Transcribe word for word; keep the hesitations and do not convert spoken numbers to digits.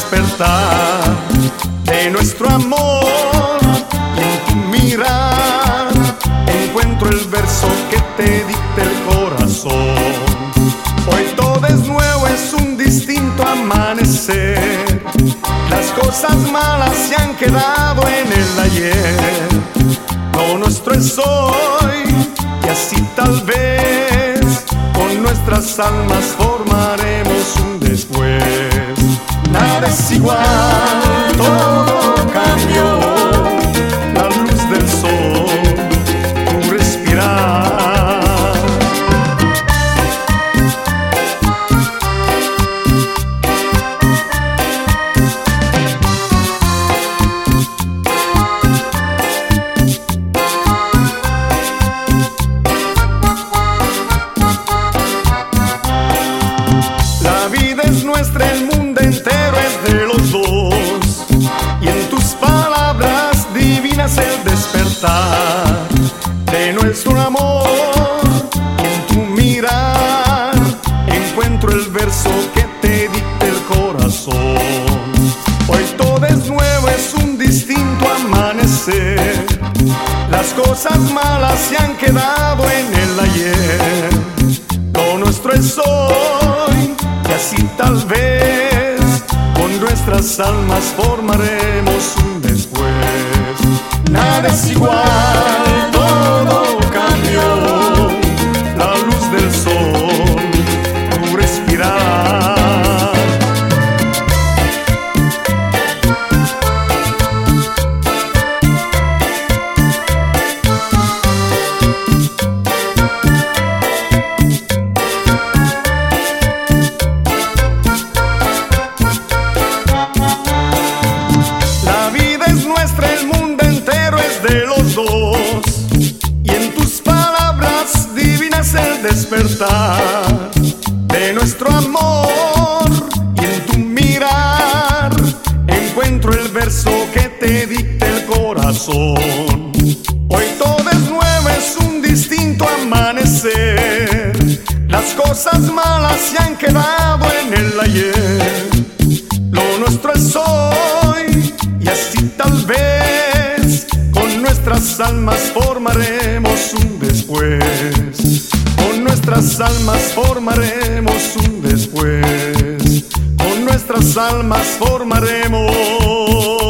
despertar de nuestro amor. Y en tu mirar encuentro el verso que te dicta el corazón. Hoy todo es nuevo, es un distinto amanecer. Las cosas malas se han quedado en el ayer. Lo nuestro es hoy, y así tal vez con nuestras almas formaremos un después. Nada es igual, todo cambió. La luz del sol, tu respirar. La vida es nuestra, el mundo entero es de los dos. Y en tus palabras divinas el despertar de nuestro amor. Y en tu mirar encuentro el verso que te dicta el corazón. Hoy todo es nuevo, es un distinto amanecer. Las cosas malas se han quedado en el ayer. Lo nuestro es hoy, y así tal vez con nuestras almas formaremos un después. Nada es igual, todo cambió. La luz del sol, tu respirar. El mundo entero es de los dos. Y en tus palabras divinas el despertar de nuestro amor. Y en tu mirar encuentro el verso que te dicta el corazón. Hoy todo es nuevo, es un distinto amanecer. Las cosas malas se han quedado en el ayer. Lo nuestro es hoy, y así tal vez con nuestras almas formaremos un después. Con nuestras almas formaremos un después. Con nuestras almas formaremos